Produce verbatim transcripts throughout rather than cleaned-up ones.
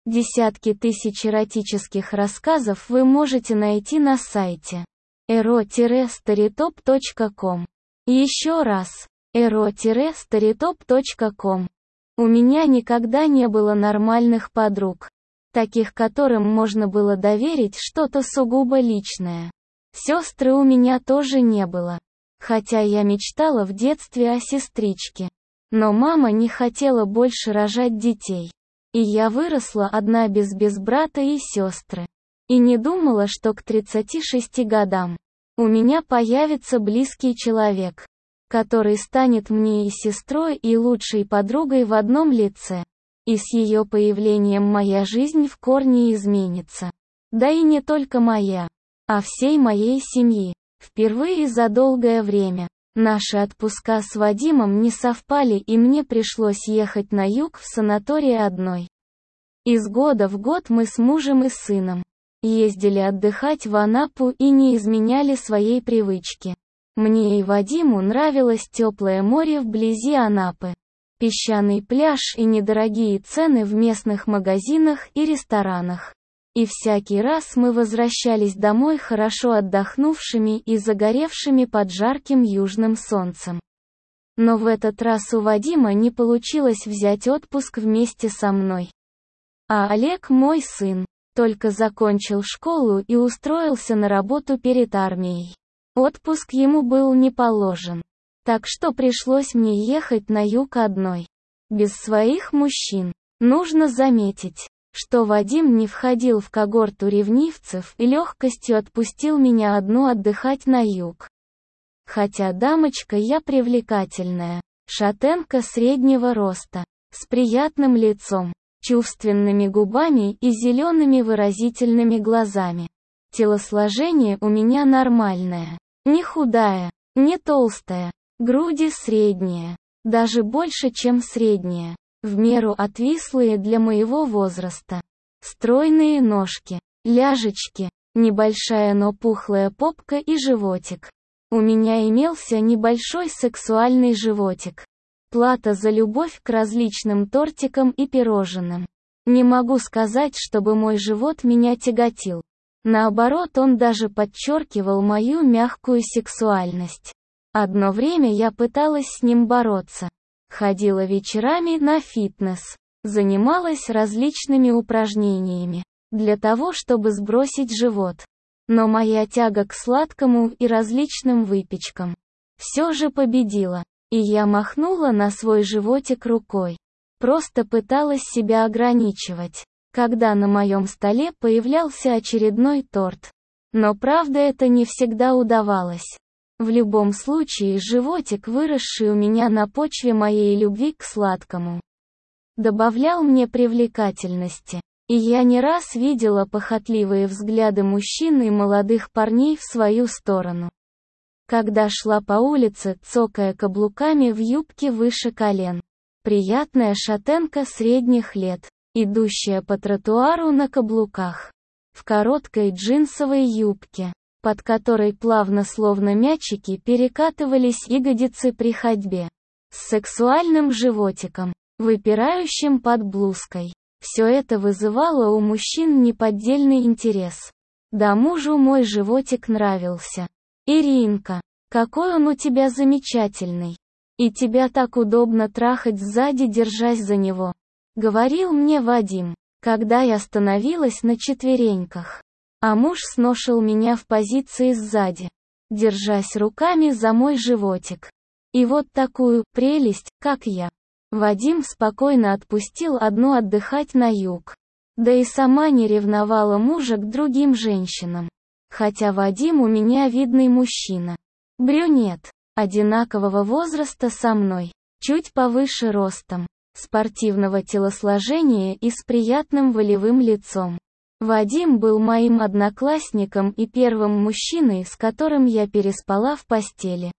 Десятки тысяч эротических рассказов вы можете найти на сайте эро старитоп точка ком. Еще раз, эро старитоп точка ком. У меня никогда не было нормальных подруг, таких, которым можно было доверить что-то сугубо личное. Сестры у меня тоже не было, хотя я мечтала в детстве о сестричке. Но мама не хотела больше рожать детей. И я выросла одна без без брата и сестры. И не думала, что к тридцати шести годам у меня появится близкий человек, который станет мне и сестрой, и лучшей подругой в одном лице. И с ее появлением моя жизнь в корне изменится. Да и не только моя, а всей моей семьи. Впервые за долгое время наши отпуска с Вадимом не совпали, и мне пришлось ехать на юг в санаторий одной. Из года в год мы с мужем и сыном ездили отдыхать в Анапу и не изменяли своей привычки. Мне и Вадиму нравилось теплое море вблизи Анапы, песчаный пляж и недорогие цены в местных магазинах и ресторанах. И всякий раз мы возвращались домой хорошо отдохнувшими и загоревшими под жарким южным солнцем. Но в этот раз у Вадима не получилось взять отпуск вместе со мной. А Олег, мой сын, только закончил школу и устроился на работу перед армией. Отпуск ему был не положен. Так что пришлось мне ехать на юг одной. Без своих мужчин. Нужно заметить, что Вадим не входил в когорту ревнивцев и легкостью отпустил меня одну отдыхать на юг. Хотя дамочка я привлекательная, шатенка среднего роста, с приятным лицом, чувственными губами и зелеными выразительными глазами. Телосложение у меня нормальное, не худая, не толстая, груди средние, даже больше, чем средние. В меру отвислые для моего возраста. Стройные ножки, ляжечки, небольшая, но пухлая попка и животик. У меня имелся небольшой сексуальный животик. Плата за любовь к различным тортикам и пирожным. Не могу сказать, чтобы мой живот меня тяготил. Наоборот, он даже подчеркивал мою мягкую сексуальность. Одно время я пыталась с ним бороться. Ходила вечерами на фитнес, занималась различными упражнениями, для того, чтобы сбросить живот. Но моя тяга к сладкому и различным выпечкам все же победила, и я махнула на свой животик рукой. Просто пыталась себя ограничивать, когда на моем столе появлялся очередной торт. Но правда, это не всегда удавалось. В любом случае, животик, выросший у меня на почве моей любви к сладкому, добавлял мне привлекательности. И я не раз видела похотливые взгляды мужчин и молодых парней в свою сторону. Когда шла по улице, цокая каблуками в юбке выше колен. Приятная шатенка средних лет, идущая по тротуару на каблуках. В короткой джинсовой юбке, под которой плавно, словно мячики, перекатывались ягодицы при ходьбе. С сексуальным животиком, выпирающим под блузкой. Все это вызывало у мужчин неподдельный интерес. Да, мужу мой животик нравился. «Иринка, какой он у тебя замечательный! И тебя так удобно трахать сзади, держась за него», — говорил мне Вадим, когда я становилась на четвереньках. А муж сношил меня в позиции сзади, держась руками за мой животик. И вот такую прелесть, как я, Вадим спокойно отпустил одну отдыхать на юг. Да и сама не ревновала мужа к другим женщинам. Хотя Вадим у меня видный мужчина. Брюнет, одинакового возраста со мной, чуть повыше ростом, спортивного телосложения и с приятным волевым лицом. Вадим был моим одноклассником и первым мужчиной, с которым я переспала в постели.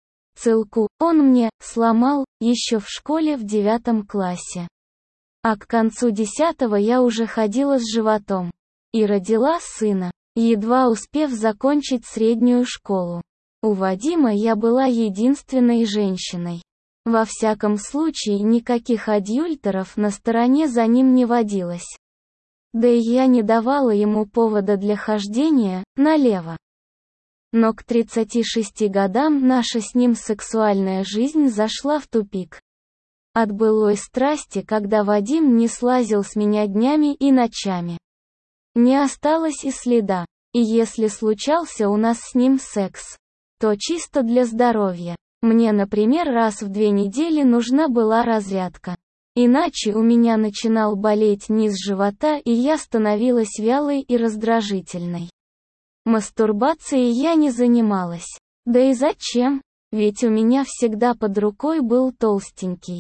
Целку он мне сломал еще в школе в девятом классе. А к концу десятого я уже ходила с животом. И родила сына, едва успев закончить среднюю школу. У Вадима я была единственной женщиной. Во всяком случае, никаких адъюльтеров на стороне за ним не водилось. Да и я не давала ему повода для хождения налево. Но к тридцати шести годам наша с ним сексуальная жизнь зашла в тупик. От былой страсти, когда Вадим не слазил с меня днями и ночами, не осталось и следа. И если случался у нас с ним секс, то чисто для здоровья. Мне, например, раз в две недели нужна была разрядка. Иначе у меня начинал болеть низ живота, и я становилась вялой и раздражительной. Мастурбацией я не занималась. Да и зачем? Ведь у меня всегда под рукой был толстенький,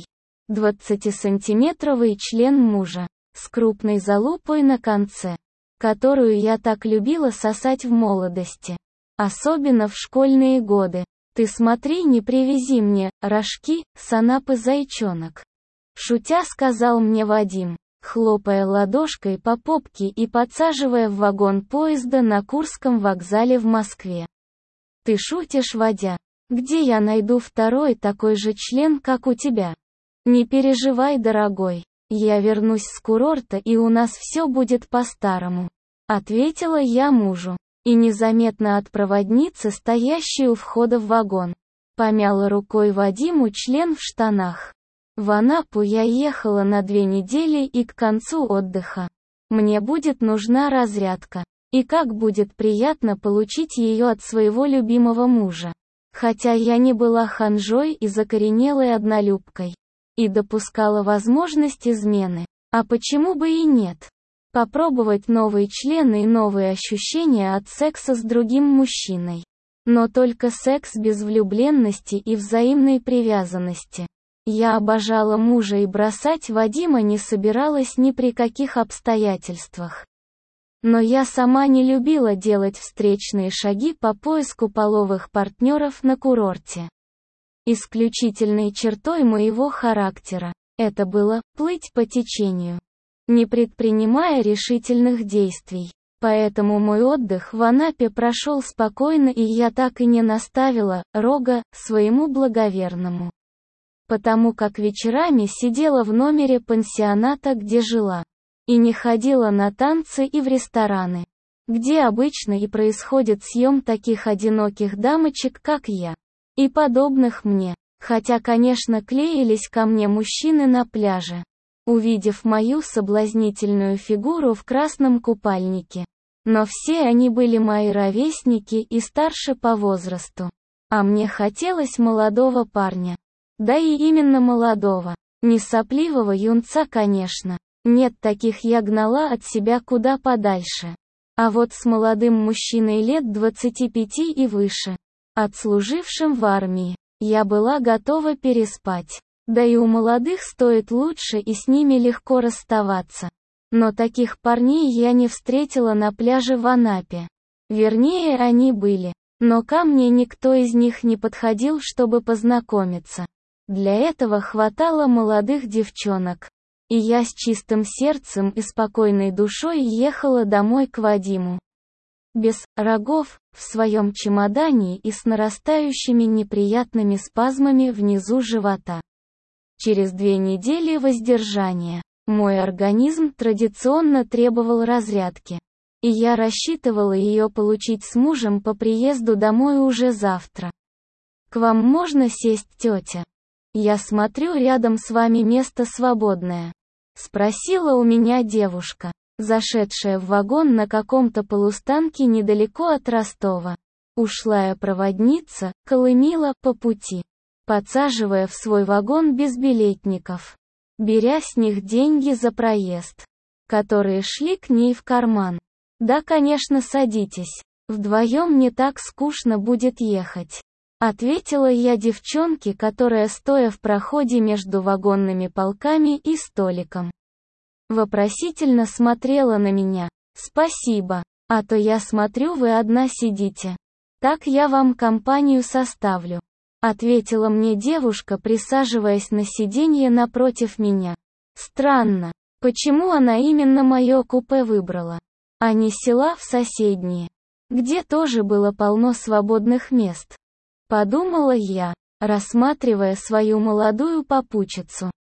двадцатисантиметровый член мужа, с крупной залупой на конце, которую я так любила сосать в молодости. Особенно в школьные годы. Ты смотри, не привези мне рожки, санапы, зайчонок. Шутя сказал мне Вадим, хлопая ладошкой по попке и подсаживая в вагон поезда на Курском вокзале в Москве. Ты шутишь, Вадя? Где я найду второй такой же член, как у тебя? Не переживай, дорогой. Я вернусь с курорта, и у нас все будет по-старому. Ответила я мужу. И незаметно от проводницы, стоящей у входа в вагон, помяла рукой Вадиму член в штанах. В Анапу я ехала на две недели, и к концу отдыха мне будет нужна разрядка. И как будет приятно получить ее от своего любимого мужа. Хотя я не была ханжой и закоренелой однолюбкой, и допускала возможность измены. А почему бы и нет? Попробовать новые члены и новые ощущения от секса с другим мужчиной. Но только секс без влюбленности и взаимной привязанности. Я обожала мужа и бросать Вадима не собиралась ни при каких обстоятельствах. Но я сама не любила делать встречные шаги по поиску половых партнеров на курорте. Исключительной чертой моего характера это было плыть по течению, не предпринимая решительных действий. Поэтому мой отдых в Анапе прошел спокойно, и я так и не наставила рога своему благоверному. Потому как вечерами сидела в номере пансионата, где жила, и не ходила на танцы и в рестораны, где обычно и происходит съем таких одиноких дамочек, как я, и подобных мне. Хотя, конечно, клеились ко мне мужчины на пляже, увидев мою соблазнительную фигуру в красном купальнике. Но все они были мои ровесники и старше по возрасту. А мне хотелось молодого парня. Да и именно молодого. Не сопливого юнца, конечно. Нет, таких я гнала от себя куда подальше. А вот с молодым мужчиной лет двадцати пяти и выше, отслужившим в армии, я была готова переспать. Да и у молодых стоит лучше, и с ними легко расставаться. Но таких парней я не встретила на пляже в Анапе. Вернее, они были. Но ко мне никто из них не подходил, чтобы познакомиться. Для этого хватало молодых девчонок. И я с чистым сердцем и спокойной душой ехала домой к Вадиму. Без рогов, в своем чемодане и с нарастающими неприятными спазмами внизу живота. Через две недели воздержания мой организм традиционно требовал разрядки. И я рассчитывала ее получить с мужем по приезду домой уже завтра. «К вам можно сесть, тетя? Я смотрю, рядом с вами место свободное», — спросила у меня девушка, зашедшая в вагон на каком-то полустанке недалеко от Ростова. Ушлая проводница колымила по пути, подсаживая в свой вагон безбилетников, беря с них деньги за проезд, которые шли к ней в карман. «Да, конечно, садитесь. Вдвоем не так скучно будет ехать», — ответила я девчонке, которая, стоя в проходе между вагонными полками и столиком, вопросительно смотрела на меня. «Спасибо. А то я смотрю, вы одна сидите. Так я вам компанию составлю», — ответила мне девушка, присаживаясь на сиденье напротив меня. Странно, почему она именно мое купе выбрала, а не села в соседние, где тоже было полно свободных мест. Подумала я, рассматривая свою молодую попутчицу.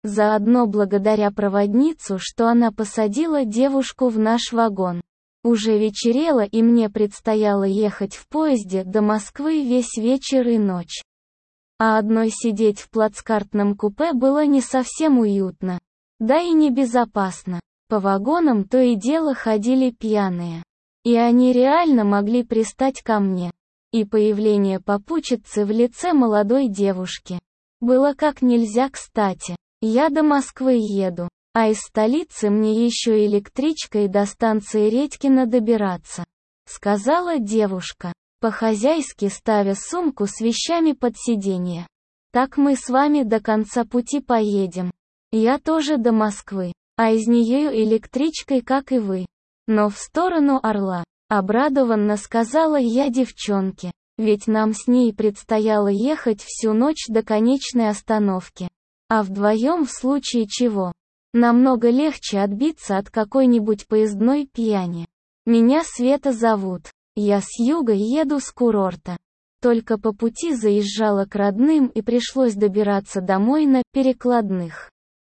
Заодно благодаря проводницу, что она посадила девушку в наш вагон. Уже вечерело, и мне предстояло ехать в поезде до Москвы весь вечер и ночь. А одной сидеть в плацкартном купе было не совсем уютно. Да и небезопасно. По вагонам то и дело ходили пьяные. И они реально могли пристать ко мне. И появление попутчицы в лице молодой девушки было как нельзя кстати. Я до Москвы еду, а из столицы мне еще электричкой до станции Редькино добираться, сказала девушка, по-хозяйски ставя сумку с вещами под сиденье. Так мы с вами до конца пути поедем. Я тоже до Москвы, а из нее электричкой, как и вы. Но в сторону Орла, обрадованно сказала я девчонке, ведь нам с ней предстояло ехать всю ночь до конечной остановки. А вдвоем в случае чего, намного легче отбиться от какой-нибудь поездной пьяни. Меня Света зовут. Я с юга еду с курорта. Только по пути заезжала к родным и пришлось добираться домой на перекладных.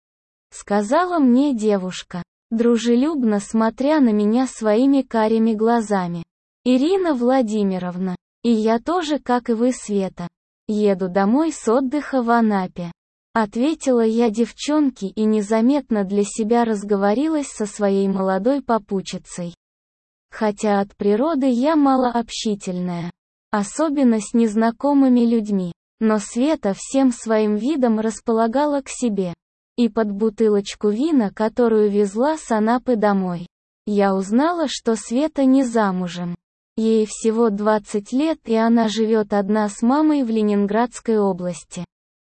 Сказала мне девушка, дружелюбно смотря на меня своими карими глазами. Ирина Владимировна. И я тоже, как и вы, Света. Еду домой с отдыха в Анапе. Ответила я девчонке и незаметно для себя разговорилась со своей молодой попутчицей. Хотя от природы я малообщительная, особенно с незнакомыми людьми, но Света всем своим видом располагала к себе. И под бутылочку вина, которую везла с Анапы домой, я узнала, что Света не замужем. Ей всего двадцать лет, и она живет одна с мамой в Ленинградской области.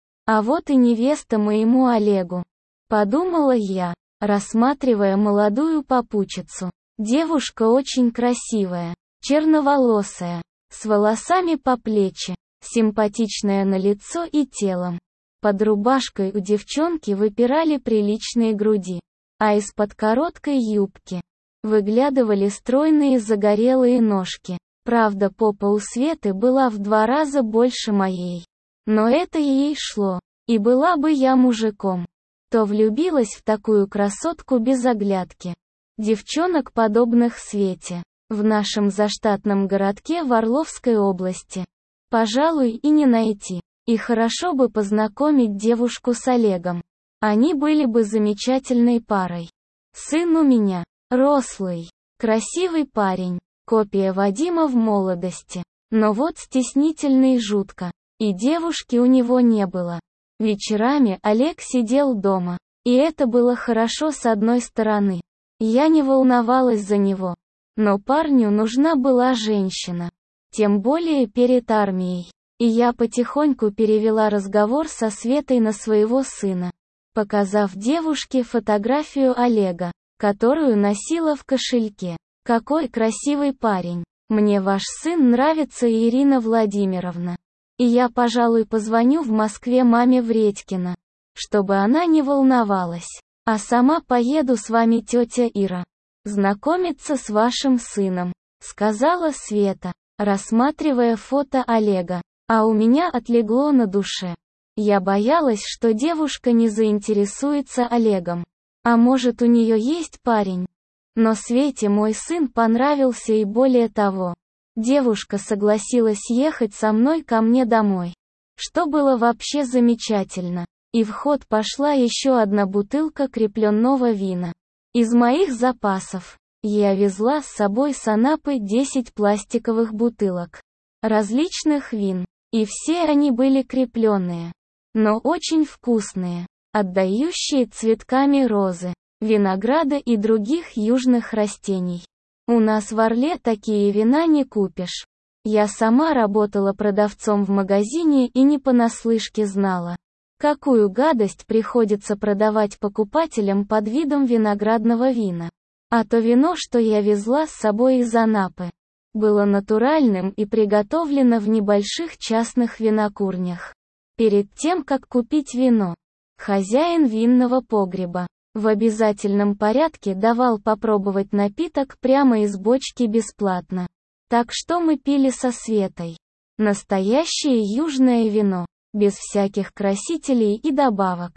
А вот и невеста моему Олегу. Подумала я, рассматривая молодую попутчицу. Девушка очень красивая, черноволосая, с волосами по плечи, симпатичная на лицо и телом. Под рубашкой у девчонки выпирали приличные груди, а из-под короткой юбки выглядывали стройные загорелые ножки. Правда, попа у Светы была в два раза больше моей. Но это ей шло, и была бы я мужиком, то влюбилась в такую красотку без оглядки. Девчонок, подобных Свете, в нашем заштатном городке в Орловской области, пожалуй, и не найти. И хорошо бы познакомить девушку с Олегом. Они были бы замечательной парой. Сын у меня, рослый, красивый парень, копия Вадима в молодости. Но вот стеснительный жутко. И девушки у него не было. Вечерами Олег сидел дома. И это было хорошо с одной стороны. Я не волновалась за него. Но парню нужна была женщина. Тем более перед армией. И я потихоньку перевела разговор со Светой на своего сына, показав девушке фотографию Олега, которую носила в кошельке. «Какой красивый парень. Мне ваш сын нравится, Ирина Владимировна. И я, пожалуй, позвоню в Москве маме в Редькино, чтобы она не волновалась. А сама поеду с вами, тетя Ира, знакомиться с вашим сыном», — сказала Света, рассматривая фото Олега. А у меня отлегло на душе. Я боялась, что девушка не заинтересуется Олегом. А может, у нее есть парень? Но Свете мой сын понравился, и более того, девушка согласилась ехать со мной ко мне домой. Что было вообще замечательно. И в ход пошла еще одна бутылка крепленного вина. Из моих запасов. Я везла с собой с Анапы десять пластиковых бутылок различных вин. И все они были крепленные, но очень вкусные, отдающие цветками розы, винограда и других южных растений. У нас в Орле такие вина не купишь. Я сама работала продавцом в магазине и не понаслышке знала, какую гадость приходится продавать покупателям под видом виноградного вина. А то вино, что я везла с собой из Анапы, было натуральным и приготовлено в небольших частных винокурнях. Перед тем, как купить вино, хозяин винного погреба в обязательном порядке давал попробовать напиток прямо из бочки бесплатно. Так что мы пили со Светой настоящее южное вино, без всяких красителей и добавок.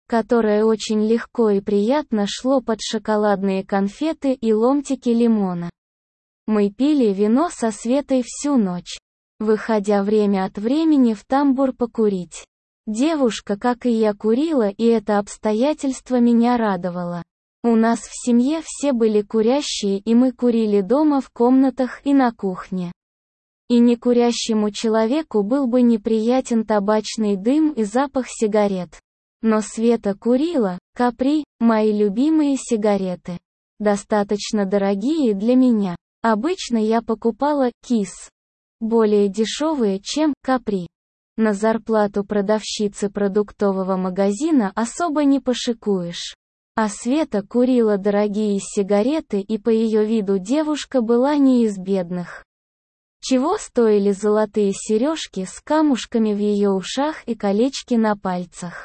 которое очень легко и приятно шло под шоколадные конфеты и ломтики лимона. Мы пили вино со Светой всю ночь, выходя время от времени в тамбур покурить. Девушка, как и я, курила, и это обстоятельство меня радовало. У нас в семье все были курящие, и мы курили дома в комнатах и на кухне. И некурящему человеку был бы неприятен табачный дым и запах сигарет. Но Света курила, Капри, мои любимые сигареты. Достаточно дорогие для меня. Обычно я покупала Кис. Более дешевые, чем Капри. На зарплату продавщицы продуктового магазина особо не пошикуешь. А Света курила дорогие сигареты, и по ее виду девушка была не из бедных. Чего стоили золотые сережки с камушками в ее ушах и колечки на пальцах?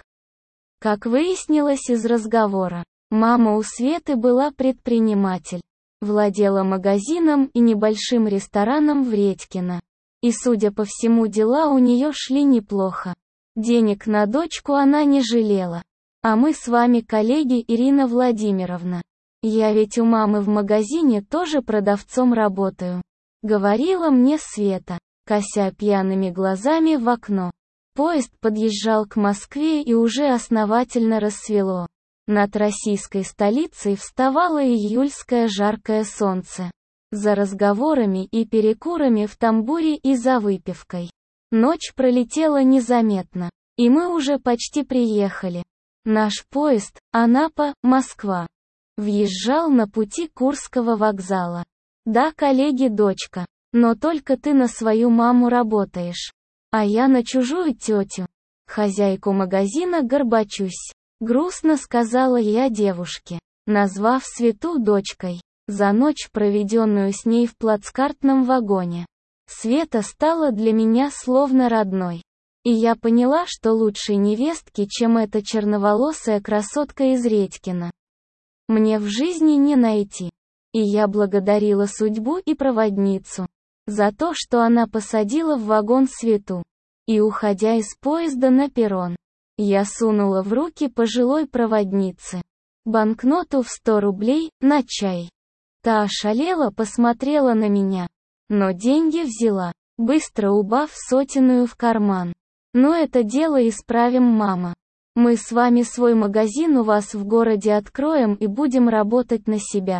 Как выяснилось из разговора, мама у Светы была предприниматель. Владела магазином и небольшим рестораном в Редькино. И, судя по всему, дела у нее шли неплохо. Денег на дочку она не жалела. А мы с вами коллеги, Ирина Владимировна. Я ведь у мамы в магазине тоже продавцом работаю. Говорила мне Света, кося пьяными глазами в окно. Поезд подъезжал к Москве, и уже основательно рассвело. Над российской столицей вставало июльское жаркое солнце. За разговорами и перекурами в тамбуре и за выпивкой. Ночь пролетела незаметно, и мы уже почти приехали. Наш поезд, Анапа, Москва, въезжал на пути Курского вокзала. Да, коллеги, дочка, но только ты на свою маму работаешь, а я на чужую тетю. Хозяйку магазина горбачусь. Грустно сказала я девушке, назвав Свету дочкой, за ночь, проведенную с ней в плацкартном вагоне. Света стала для меня словно родной. И я поняла, что лучшей невестки, чем эта черноволосая красотка из Редькина, мне в жизни не найти. И я благодарила судьбу и проводницу за то, что она посадила в вагон Свету. И, уходя из поезда на перрон, я сунула в руки пожилой проводнице банкноту в сто рублей на чай. Та ошалела, посмотрела на меня, но деньги взяла, быстро убав сотенную в карман. «Ну, это дело исправим, мама. Мы с вами свой магазин у вас в городе откроем и будем работать на себя»,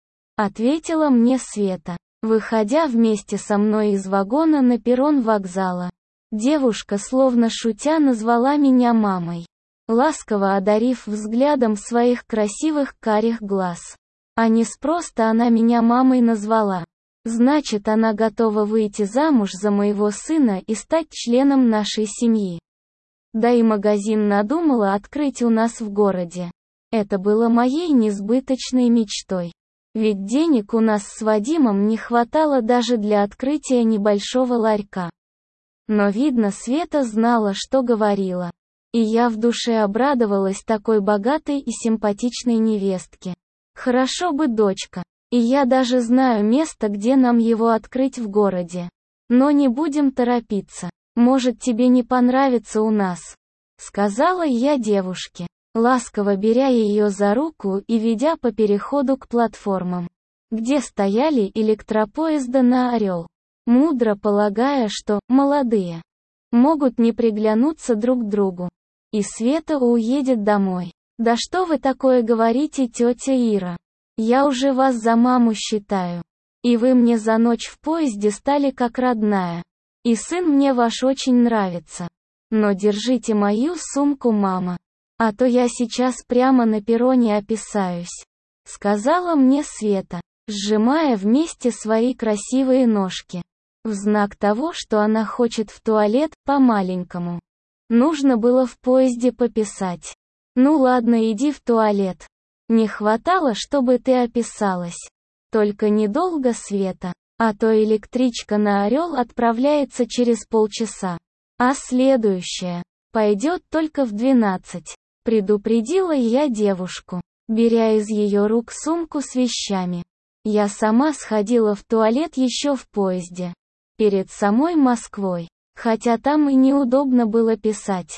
ответила мне Света, выходя вместе со мной из вагона на перрон вокзала. Девушка, словно шутя, назвала меня мамой, ласково одарив взглядом своих красивых карих глаз. А неспроста она меня мамой назвала. Значит, она готова выйти замуж за моего сына и стать членом нашей семьи. Да и магазин надумала открыть у нас в городе. Это было моей несбыточной мечтой. Ведь денег у нас с Вадимом не хватало даже для открытия небольшого ларька. Но, видно, Света знала, что говорила. И я в душе обрадовалась такой богатой и симпатичной невестке. Хорошо бы, дочка. И я даже знаю место, где нам его открыть в городе. Но не будем торопиться. Может, тебе не понравится у нас, сказала я девушке, ласково беря ее за руку и ведя по переходу к платформам, где стояли электропоезда на Орел. Мудро полагая, что молодые могут не приглянуться друг другу. И Света уедет домой. Да что вы такое говорите, тетя Ира? Я уже вас за маму считаю. И вы мне за ночь в поезде стали как родная. И сын мне ваш очень нравится. Но держите мою сумку, мама. А то я сейчас прямо на перроне описаюсь, сказала мне Света, сжимая вместе свои красивые ножки. В знак того, что она хочет в туалет, по-маленькому. Нужно было в поезде пописать. Ну ладно, иди в туалет. Не хватало, чтобы ты описалась. Только недолго, Света, а то электричка на Орел отправляется через полчаса. А следующая пойдет только в двенадцать. Предупредила я девушку, беря из ее рук сумку с вещами. Я сама сходила в туалет еще в поезде. Перед самой Москвой. Хотя там и неудобно было писать.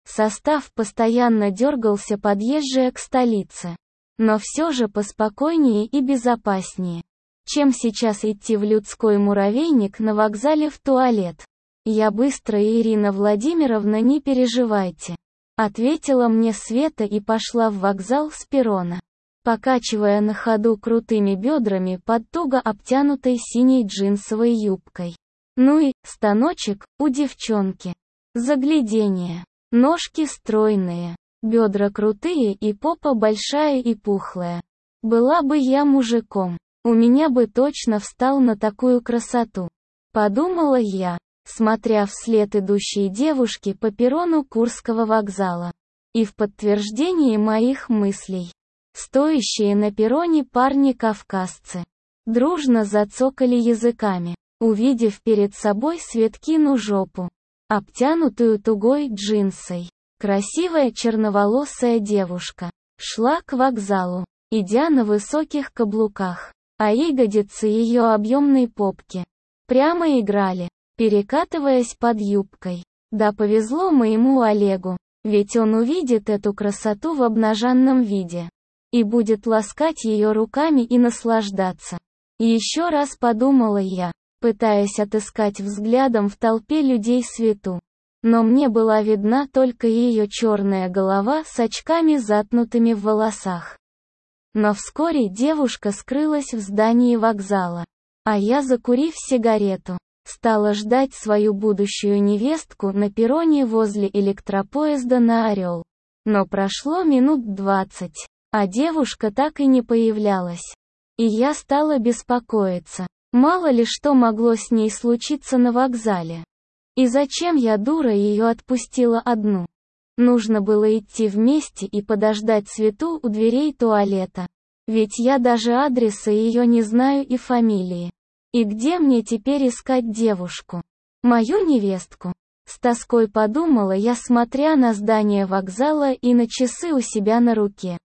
Состав постоянно дергался, подъезжая к столице. Но все же поспокойнее и безопаснее, чем сейчас идти в людской муравейник на вокзале в туалет. «Я быстро, Ирина Владимировна, не переживайте», — ответила мне Света и пошла в вокзал с перрона, покачивая на ходу крутыми бедрами под туго обтянутой синей джинсовой юбкой. Ну и станочек у девчонки. Загляденье. Ножки стройные, бедра крутые и попа большая и пухлая. Была бы я мужиком, у меня бы точно встал на такую красоту. Подумала я, смотря вслед идущей девушки по перрону Курского вокзала. И в подтверждении моих мыслей, стоящие на перроне парни-кавказцы дружно зацокали языками, увидев перед собой Светкину жопу, обтянутую тугой джинсой. Красивая черноволосая девушка шла к вокзалу, идя на высоких каблуках, а ягодицы ее объемной попки прямо играли, перекатываясь под юбкой. Да повезло моему Олегу, ведь он увидит эту красоту в обнаженном виде и будет ласкать ее руками и наслаждаться. Еще раз подумала я, пытаясь отыскать взглядом в толпе людей Свету. Но мне была видна только ее черная голова с очками, затнутыми в волосах. Но вскоре девушка скрылась в здании вокзала, а я, закурив сигарету, стала ждать свою будущую невестку на перроне возле электропоезда на Орел. Но прошло минут двадцать, а девушка так и не появлялась. И я стала беспокоиться. Мало ли что могло с ней случиться на вокзале. И зачем я, дура, ее отпустила одну? Нужно было идти вместе и подождать Свету у дверей туалета. Ведь я даже адреса ее не знаю и фамилии. И где мне теперь искать девушку? Мою невестку? С тоской подумала я, смотря на здание вокзала и на часы у себя на руке.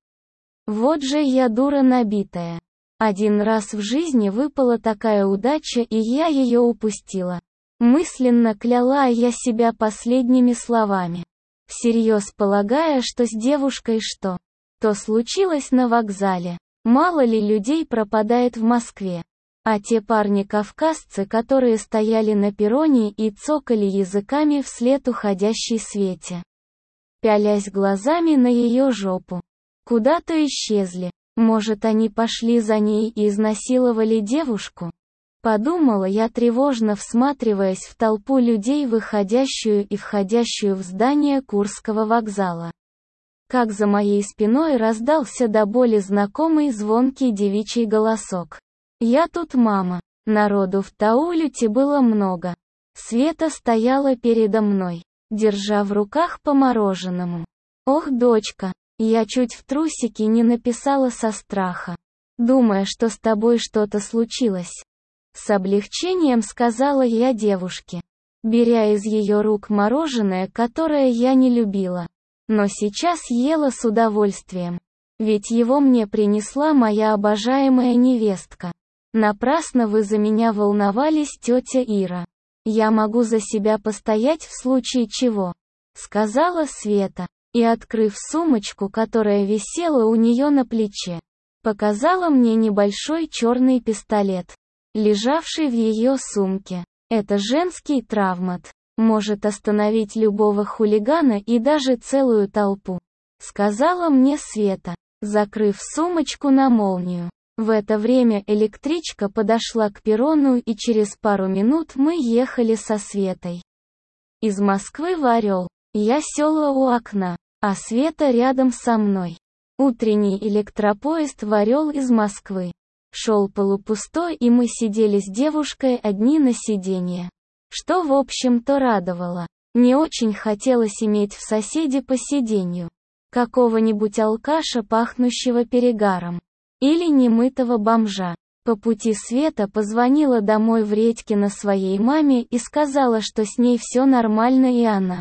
Вот же я дура набитая. Один раз в жизни выпала такая удача, и я ее упустила. Мысленно кляла я себя последними словами, всерьез полагая, что с девушкой что то случилось на вокзале. Мало ли людей пропадает в Москве. А те парни-кавказцы, которые стояли на перроне и цокали языками вслед уходящей Свете, пялясь глазами на ее жопу, куда-то исчезли. Может, они пошли за ней и изнасиловали девушку? Подумала я, тревожно всматриваясь в толпу людей, выходящую и входящую в здание Курского вокзала. Как за моей спиной раздался до боли знакомый звонкий девичий голосок. «Я тут, мама». Народу в Таулюте было много. Света стояла передо мной, держа в руках по мороженому. «Ох, дочка, я чуть в трусики не написала со страха, думая, что с тобой что-то случилось». С облегчением сказала я девушке, беря из ее рук мороженое, которое я не любила, но сейчас ела с удовольствием. Ведь его мне принесла моя обожаемая невестка. Напрасно вы за меня волновались, тетя Ира. Я могу за себя постоять в случае чего, сказала Света, и, открыв сумочку, которая висела у нее на плече, показала мне небольшой черный пистолет, лежавший в ее сумке. Это женский травмат, может остановить любого хулигана и даже целую толпу, сказала мне Света, закрыв сумочку на молнию. В это время электричка подошла к перрону, и через пару минут мы ехали со Светой из Москвы в Орел. Я села у окна, а Света рядом со мной. Утренний электропоезд в Орел из Москвы шел полупустой, и мы сидели с девушкой одни на сиденье, что в общем-то радовало. Не очень хотелось иметь в соседе по сиденью какого-нибудь алкаша, пахнущего перегаром, или немытого бомжа. По пути Света позвонила домой в Редькино своей маме и сказала, что с ней все нормально и она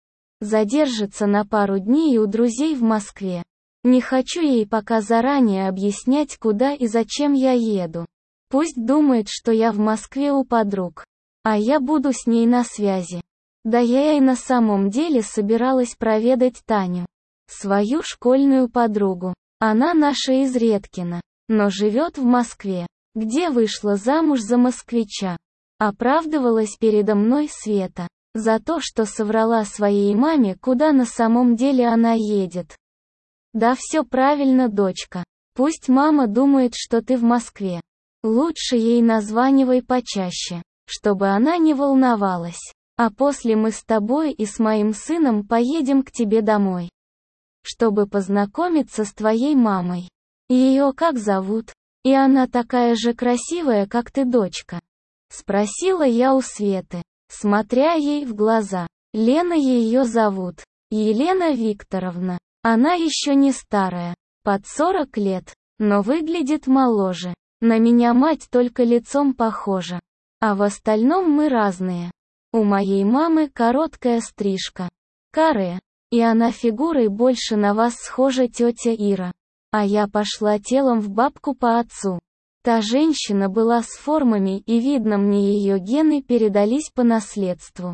задержится на пару дней у друзей в Москве. Не хочу ей пока заранее объяснять, куда и зачем я еду. Пусть думает, что я в Москве у подруг, а я буду с ней на связи. Да я и на самом деле собиралась проведать Таню, свою школьную подругу. Она наша из Редкина, но живет в Москве, где вышла замуж за москвича. Оправдывалась передо мной Света за то, что соврала своей маме, куда на самом деле она едет. Да все правильно, дочка. Пусть мама думает, что ты в Москве. Лучше ей названивай почаще, чтобы она не волновалась. А после мы с тобой и с моим сыном поедем к тебе домой, чтобы познакомиться с твоей мамой. Ее как зовут? И она такая же красивая, как ты, дочка? Спросила я у Светы, смотря ей в глаза. Лена ее зовут. Елена Викторовна. Она еще не старая, под сорок лет, но выглядит моложе. На меня мать только лицом похожа. А в остальном мы разные. У моей мамы короткая стрижка, каре, и она фигурой больше на вас схожа, тетя Ира. А я пошла телом в бабку по отцу. Та женщина была с формами, и видно, мне ее гены передались по наследству.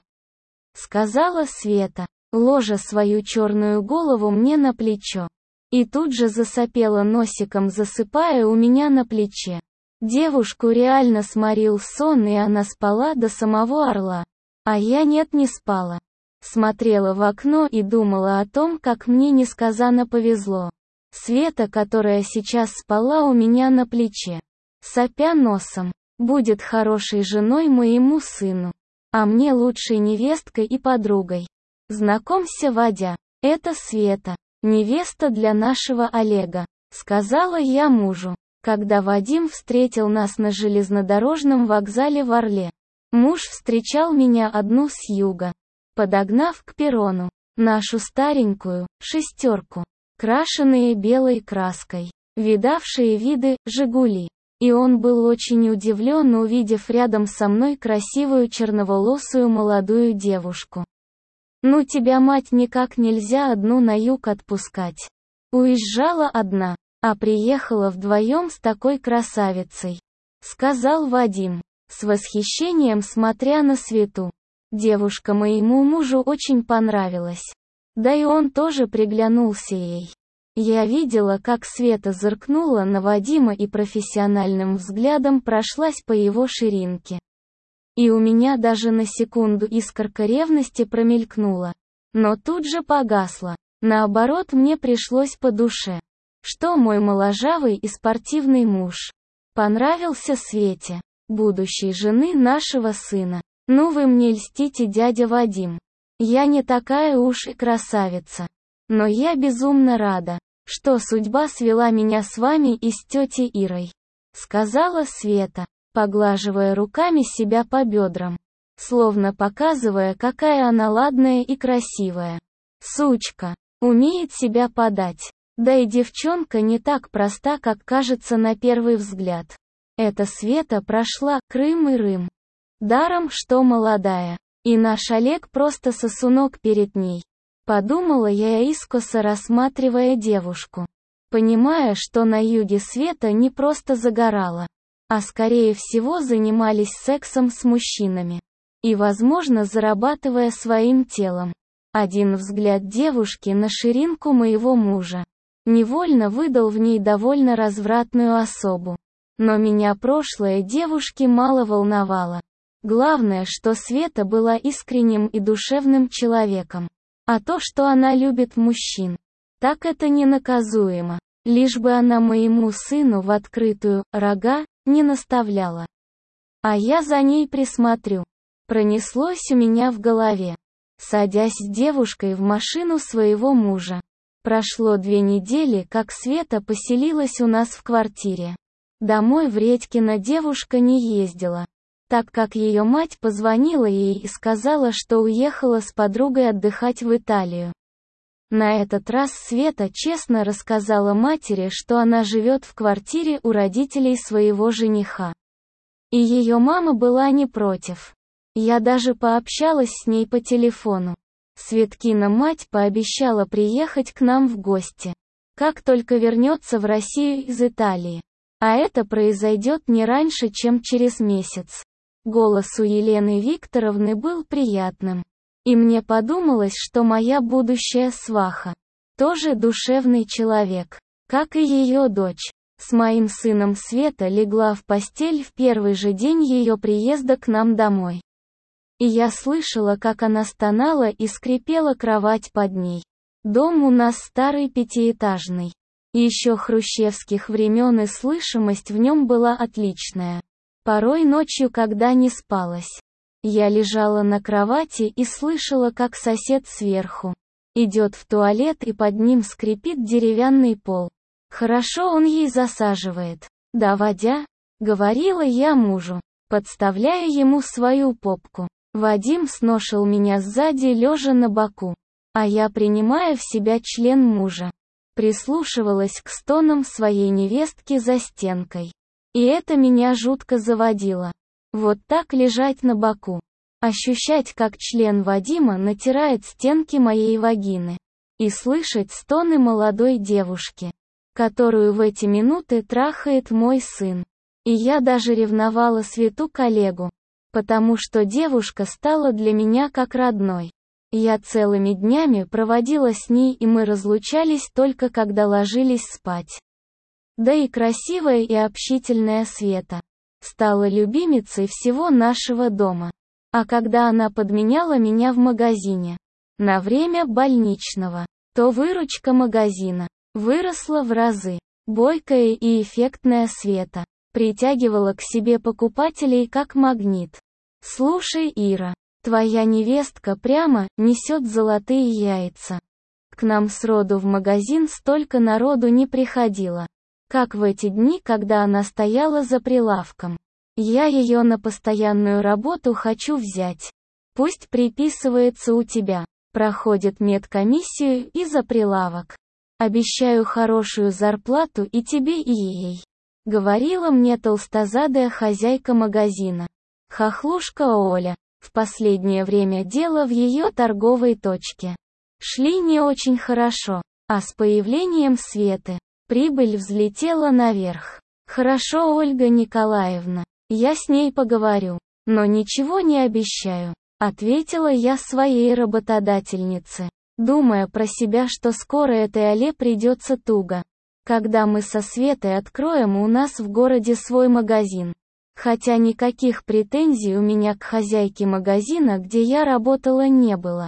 Сказала Света, ложа свою черную голову мне на плечо. И тут же засопела носиком, засыпая у меня на плече. Девушку реально сморил сон, и она спала до самого Орла. А я нет, не спала. Смотрела в окно и думала о том, как мне несказанно повезло. Света, которая сейчас спала у меня на плече, сопя носом, будет хорошей женой моему сыну, а мне лучшей невесткой и подругой. Знакомься, Вадя, это Света, невеста для нашего Олега, сказала я мужу, когда Вадим встретил нас на железнодорожном вокзале в Орле. Муж встречал меня одну с юга, подогнав к перрону нашу старенькую шестерку, крашеные белой краской, видавшие виды «Жигули». И он был очень удивлен, увидев рядом со мной красивую черноволосую молодую девушку. «Ну тебя, мать, никак нельзя одну на юг отпускать. Уезжала одна, а приехала вдвоем с такой красавицей», — сказал Вадим, с восхищением смотря на Свету. Девушка моему мужу очень понравилась. Да и он тоже приглянулся ей. Я видела, как Света зыркнула на Вадима и профессиональным взглядом прошлась по его ширинке. И у меня даже на секунду искорка ревности промелькнула. Но тут же погасла. Наоборот, мне пришлось по душе, что мой моложавый и спортивный муж понравился Свете, будущей жены нашего сына. Ну вы мне льстите, дядя Вадим. Я не такая уж и красавица. Но я безумно рада, что судьба свела меня с вами и с тетей Ирой, сказала Света, поглаживая руками себя по бедрам, словно показывая, какая она ладная и красивая. Сучка, умеет себя подать. Да и девчонка не так проста, как кажется на первый взгляд. Эта Света прошла Крым и Рым. Даром, что молодая. И наш Олег просто сосунок перед ней. Подумала я, искоса рассматривая девушку, понимая, что на юге Света не просто загорала, а скорее всего занимались сексом с мужчинами. И, возможно, зарабатывая своим телом. Один взгляд девушки на ширинку моего мужа невольно выдал в ней довольно развратную особу. Но меня прошлое девушки мало волновало. Главное, что Света была искренним и душевным человеком. А то, что она любит мужчин, так это ненаказуемо. Лишь бы она моему сыну в открытую рога не наставляла. А я за ней присмотрю. Пронеслось у меня в голове, садясь с девушкой в машину своего мужа. Прошло две недели, как Света поселилась у нас в квартире. Домой в Редькино девушка не ездила, так как ее мать позвонила ей и сказала, что уехала с подругой отдыхать в Италию. На этот раз Света честно рассказала матери, что она живет в квартире у родителей своего жениха. И ее мама была не против. Я даже пообщалась с ней по телефону. Светкина мать пообещала приехать к нам в гости, как только вернется в Россию из Италии. А это произойдет не раньше, чем через месяц. Голос у Елены Викторовны был приятным. И мне подумалось, что моя будущая сваха тоже душевный человек, как и ее дочь. С моим сыном Света легла в постель в первый же день ее приезда к нам домой. И я слышала, как она стонала и скрипела кровать под ней. Дом у нас старый пятиэтажный. Еще хрущевских времен, и слышимость в нем была отличная. Порой ночью, когда не спалось, я лежала на кровати и слышала, как сосед сверху идет в туалет, и под ним скрипит деревянный пол. Хорошо он ей засаживает. Да, Вадя, говорила я мужу, подставляя ему свою попку. Вадим сношил меня сзади, лежа на боку, а я, принимая в себя член мужа, прислушивалась к стонам своей невестки за стенкой. И это меня жутко заводило. Вот так лежать на боку, ощущать, как член Вадима натирает стенки моей вагины, и слышать стоны молодой девушки, которую в эти минуты трахает мой сын. И я даже ревновала Свету, коллегу, потому что девушка стала для меня как родной. Я целыми днями проводила с ней, и мы разлучались только когда ложились спать. Да и красивая и общительная Света стала любимицей всего нашего дома. А когда она подменяла меня в магазине на время больничного, то выручка магазина выросла в разы. Бойкая и эффектная Света притягивала к себе покупателей как магнит. «Слушай, Ира, твоя невестка прямо несет золотые яйца. К нам сроду в магазин столько народу не приходило, как в эти дни, когда она стояла за прилавком. Я ее на постоянную работу хочу взять. Пусть приписывается у тебя, проходит медкомиссию и за прилавок. Обещаю хорошую зарплату и тебе, и ей», — говорила мне толстозадая хозяйка магазина. Хохлушка Оля. В последнее время дело в ее торговой точке шли не очень хорошо, а с появлением Светы прибыль взлетела наверх. «Хорошо, Ольга Николаевна, я с ней поговорю, но ничего не обещаю», — ответила я своей работодательнице, думая про себя, что скоро этой Оле придется туго, когда мы со Светой откроем у нас в городе свой магазин. Хотя никаких претензий у меня к хозяйке магазина, где я работала, не было.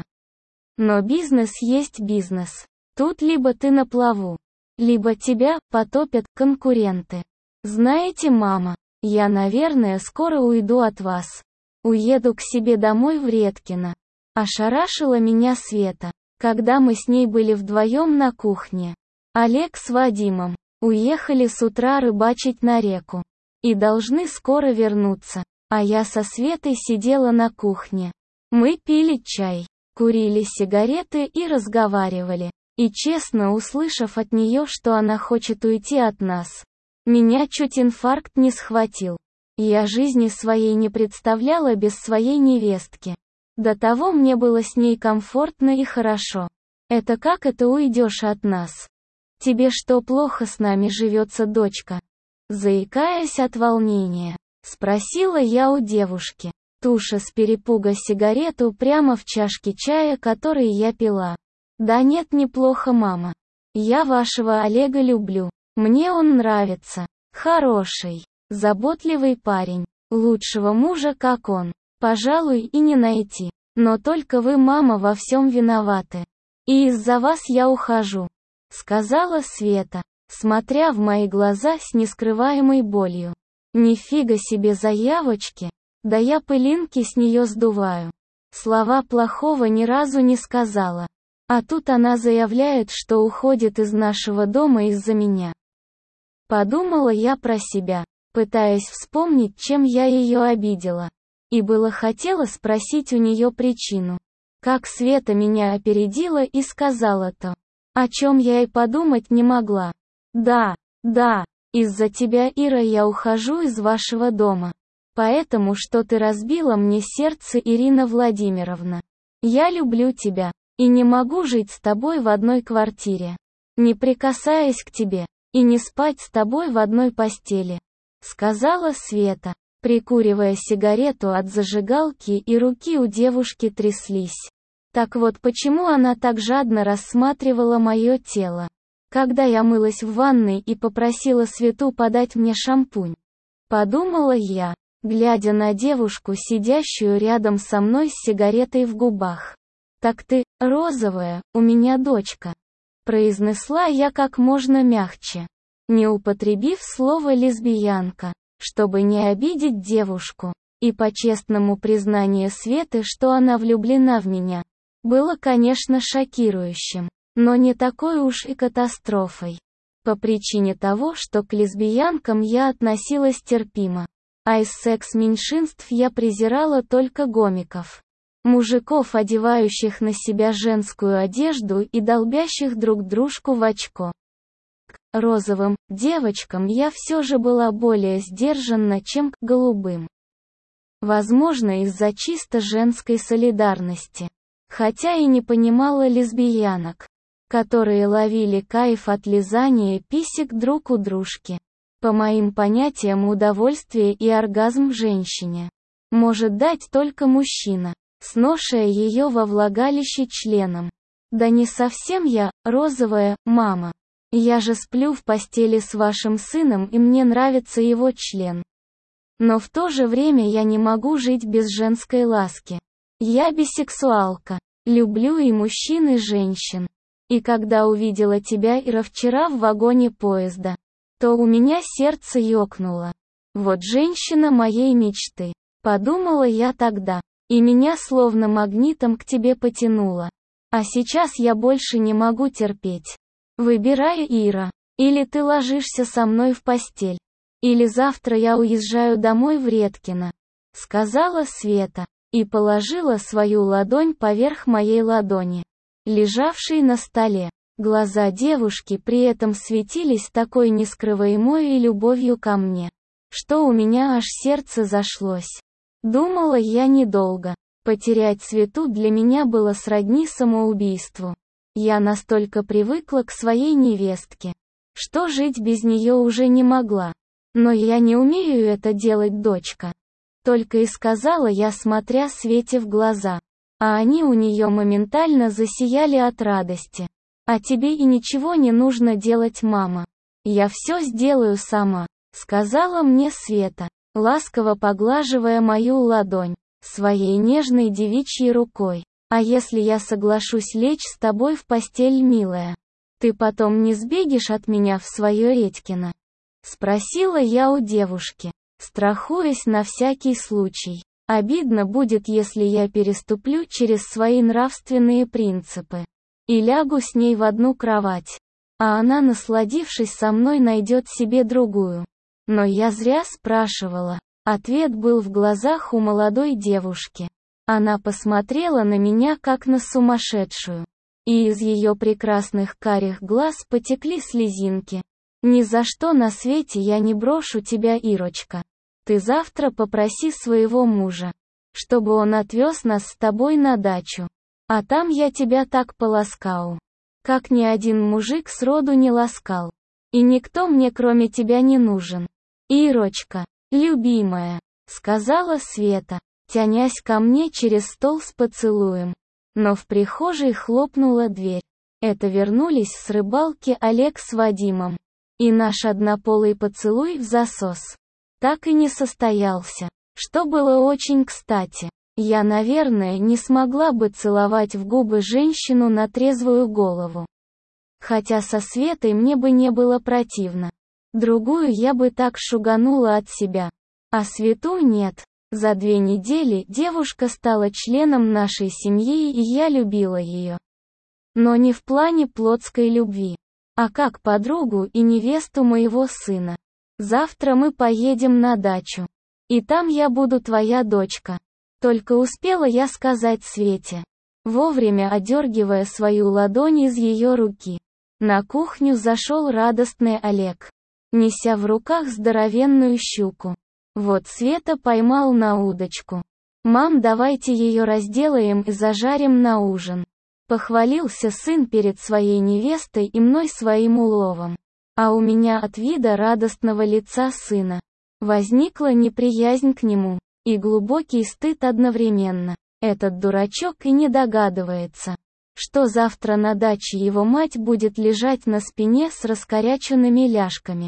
Но бизнес есть бизнес. Тут либо ты на плаву, либо тебя потопят конкуренты. Знаете, мама, я, наверное, скоро уйду от вас. Уеду к себе домой в Редкино. Ошарашила меня Света, когда мы с ней были вдвоем на кухне. Олег с Вадимом уехали с утра рыбачить на реку и должны скоро вернуться, а я со Светой сидела на кухне. Мы пили чай, курили сигареты и разговаривали. И честно, услышав от нее, что она хочет уйти от нас, меня чуть инфаркт не схватил. Я жизни своей не представляла без своей невестки. До того мне было с ней комфортно и хорошо. Это как это уйдешь от нас? Тебе что, плохо с нами живется, дочка? Заикаясь от волнения, спросила я у девушки, туша с перепуга сигарету прямо в чашке чая, который я пила. «Да нет, неплохо, мама. Я вашего Олега люблю. Мне он нравится. Хороший, заботливый парень. Лучшего мужа, как он, пожалуй, и не найти. Но только вы, мама, во всем виноваты. И из-за вас я ухожу», — сказала Света, смотря в мои глаза с нескрываемой болью. «Нифига себе заявочки. Да я пылинки с нее сдуваю. Слова плохого ни разу не сказала. А тут она заявляет, что уходит из нашего дома из-за меня». Подумала я про себя, пытаясь вспомнить, чем я ее обидела. И было хотела спросить у нее причину. Как Света меня опередила и сказала то, о чем я и подумать не могла. «Да, да, из-за тебя, Ира, я ухожу из вашего дома. Поэтому, что ты разбила мне сердце, Ирина Владимировна. Я люблю тебя, и не могу жить с тобой в одной квартире, не прикасаясь к тебе, и не спать с тобой в одной постели», — сказала Света, прикуривая сигарету от зажигалки, и руки у девушки тряслись. Так вот почему она так жадно рассматривала мое тело, когда я мылась в ванной и попросила Свету подать мне шампунь. Подумала я, глядя на девушку, сидящую рядом со мной с сигаретой в губах. «Так ты, розовая, у меня дочка», — произнесла я как можно мягче, не употребив слово «лесбиянка», чтобы не обидеть девушку. И по честному признанию Светы, что она влюблена в меня, было, конечно, шокирующим, но не такой уж и катастрофой. По причине того, что к лесбиянкам я относилась терпимо, а из секс-меньшинств я презирала только гомиков. Мужиков, одевающих на себя женскую одежду и долбящих друг дружку в очко. К розовым девочкам я все же была более сдержанна, чем к голубым. Возможно, из-за чисто женской солидарности. Хотя и не понимала лесбиянок, которые ловили кайф от лизания писек друг у дружки. По моим понятиям, удовольствие и оргазм женщине может дать только мужчина, сношая ее во влагалище членом. Да не совсем я, розовая, мама. Я же сплю в постели с вашим сыном, и мне нравится его член. Но в то же время я не могу жить без женской ласки. Я бисексуалка. Люблю и мужчин, и женщин. И когда увидела тебя, Ира, вчера в вагоне поезда, то у меня сердце ёкнуло. Вот женщина моей мечты. Подумала я тогда. И меня словно магнитом к тебе потянуло. А сейчас я больше не могу терпеть. Выбирай, Ира. Или ты ложишься со мной в постель. Или завтра я уезжаю домой в Редкино. Сказала Света. И положила свою ладонь поверх моей ладони, лежавшей на столе. Глаза девушки при этом светились такой нескрываемой любовью ко мне, что у меня аж сердце зашлось. Думала я недолго. Потерять Свету для меня было сродни самоубийству. Я настолько привыкла к своей невестке, что жить без нее уже не могла. Но я не умею это делать, дочка. Только и сказала я, смотря Свете в глаза. А они у нее моментально засияли от радости. А тебе и ничего не нужно делать, мама. Я все сделаю сама, сказала мне Света, ласково поглаживая мою ладонь своей нежной девичьей рукой. А если я соглашусь лечь с тобой в постель, милая, ты потом не сбегешь от меня в свое Редькино? Спросила я у девушки, страхуясь на всякий случай. Обидно будет, если я переступлю через свои нравственные принципы и лягу с ней в одну кровать, а она, насладившись со мной, найдет себе другую. Но я зря спрашивала. Ответ был в глазах у молодой девушки. Она посмотрела на меня как на сумасшедшую, и из ее прекрасных карих глаз потекли слезинки. «Ни за что на свете я не брошу тебя, Ирочка. Ты завтра попроси своего мужа, чтобы он отвез нас с тобой на дачу. А там я тебя так поласкаю, как ни один мужик сроду не ласкал. И никто мне кроме тебя не нужен. Ирочка, любимая», — сказала Света, тянясь ко мне через стол с поцелуем. Но в прихожей хлопнула дверь. Это вернулись с рыбалки Олег с Вадимом. И наш однополый поцелуй взасос так и не состоялся, что было очень кстати. Я, наверное, не смогла бы целовать в губы женщину на трезвую голову. Хотя со Светой мне бы не было противно. Другую я бы так шуганула от себя. А Свету нет. За две недели девушка стала членом нашей семьи, и я любила ее. Но не в плане плотской любви, а как подругу и невесту моего сына. Завтра мы поедем на дачу. И там я буду твоя дочка. Только успела я сказать Свете, вовремя одергивая свою ладонь из ее руки. На кухню зашел радостный Олег, неся в руках здоровенную щуку. Вот Света поймал на удочку. «Мам, давайте ее разделаем и зажарим на ужин», — похвалился сын перед своей невестой и мной своим уловом. А у меня от вида радостного лица сына возникла неприязнь к нему и глубокий стыд одновременно. Этот дурачок и не догадывается, что завтра на даче его мать будет лежать на спине с раскоряченными ляжками,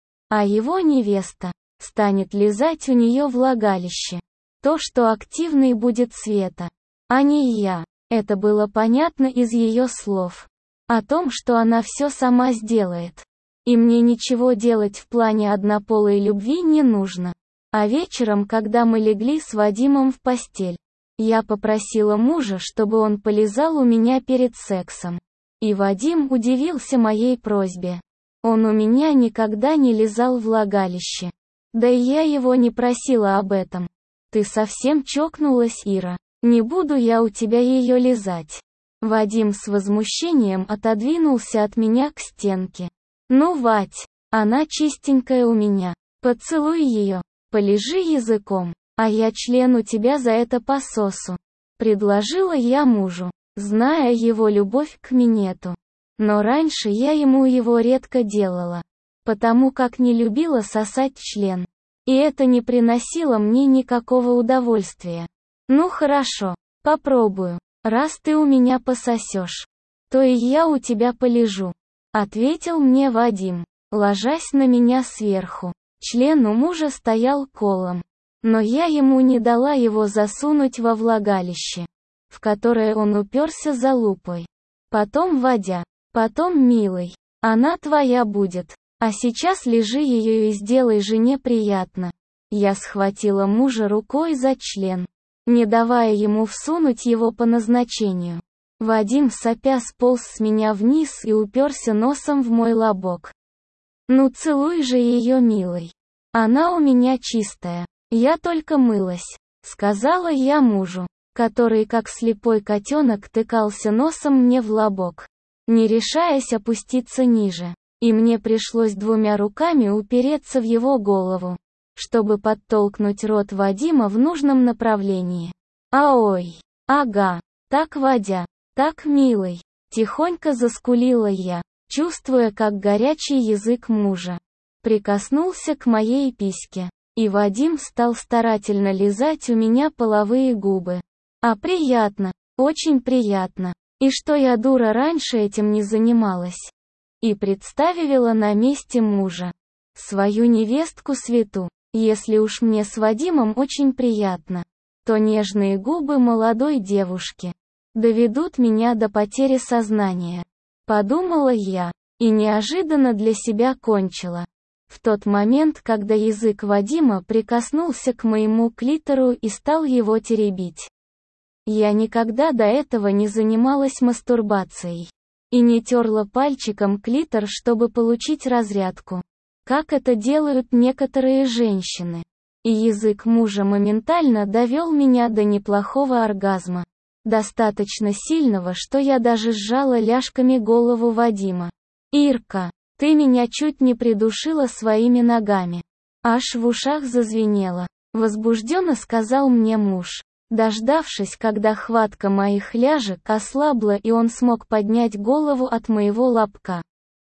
а его невеста станет лизать у нее влагалище. То, что активной будет Света, а не я. Это было понятно из ее слов. О том, что она все сама сделает. И мне ничего делать в плане однополой любви не нужно. А вечером, когда мы легли с Вадимом в постель, я попросила мужа, чтобы он полизал у меня перед сексом. И Вадим удивился моей просьбе. Он у меня никогда не лизал влагалище. Да и я его не просила об этом. Ты совсем чокнулась, Ира. Не буду я у тебя ее лизать. Вадим с возмущением отодвинулся от меня к стенке. Ну, Вать, она чистенькая у меня. Поцелуй ее, полежи языком, а я член у тебя за это пососу. Предложила я мужу, зная его любовь к минету. Но раньше я ему его редко делала, потому как не любила сосать член. И это не приносило мне никакого удовольствия. Ну хорошо, попробую. Раз ты у меня пососешь, то и я у тебя полежу. Ответил мне Вадим, ложась на меня сверху. Член у мужа стоял колом. Но я ему не дала его засунуть во влагалище, в которое он уперся залупой. Потом, Вадя, потом, милый, она твоя будет. А сейчас лежи ее и сделай жене приятно. Я схватила мужа рукой за член, не давая ему всунуть его по назначению. Вадим сопя сполз с меня вниз и уперся носом в мой лобок. Ну целуй же ее, милый. Она у меня чистая. Я только мылась, сказала я мужу, который как слепой котенок тыкался носом мне в лобок, не решаясь опуститься ниже. И мне пришлось двумя руками упереться в его голову, чтобы подтолкнуть рот Вадима в нужном направлении. А ой, ага, так, Вадя, так, милый, тихонько заскулила я, чувствуя, как горячий язык мужа прикоснулся к моей письке, и Вадим стал старательно лизать у меня половые губы. А приятно, очень приятно. И что я, дура, раньше этим не занималась. И представила на месте мужа свою невестку Свету. Если уж мне с Вадимом очень приятно, то нежные губы молодой девушки доведут меня до потери сознания. Подумала я, и неожиданно для себя кончила. В тот момент, когда язык Вадима прикоснулся к моему клитору и стал его теребить. Я никогда до этого не занималась мастурбацией. И не терла пальчиком клитор, чтобы получить разрядку, как это делают некоторые женщины. И язык мужа моментально довел меня до неплохого оргазма. Достаточно сильного, что я даже сжала ляжками голову Вадима. «Ирка, ты меня чуть не придушила своими ногами». Аж в ушах зазвенело. Возбужденно сказал мне муж. Дождавшись, когда хватка моих ляжек ослабла и он смог поднять голову от моего лобка.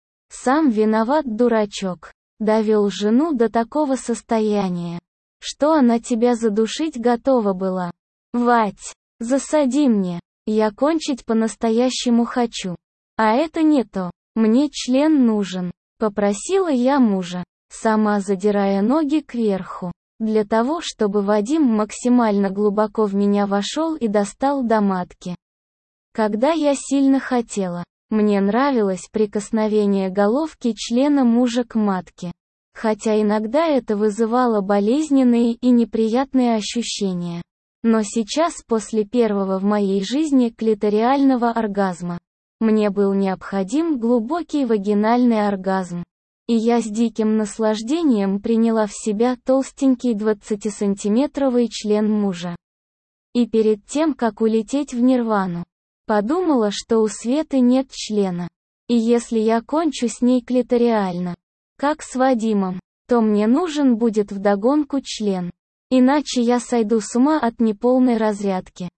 Сам виноват, дурачок. Довел жену до такого состояния, что она тебя задушить готова была. Вать, засади мне, я кончить по-настоящему хочу. А это не то, мне член нужен. Попросила я мужа, сама задирая ноги кверху. Для того, чтобы Вадим максимально глубоко в меня вошел и достал до матки. Когда я сильно хотела, мне нравилось прикосновение головки члена мужа к матке. Хотя иногда это вызывало болезненные и неприятные ощущения. Но сейчас, после первого в моей жизни клиториального оргазма, мне был необходим глубокий вагинальный оргазм. И я с диким наслаждением приняла в себя толстенький двадцатисантиметровый член мужа. И перед тем, как улететь в нирвану, подумала, что у Светы нет члена. И если я кончу с ней клиториально, как с Вадимом, то мне нужен будет вдогонку член. Иначе я сойду с ума от неполной разрядки.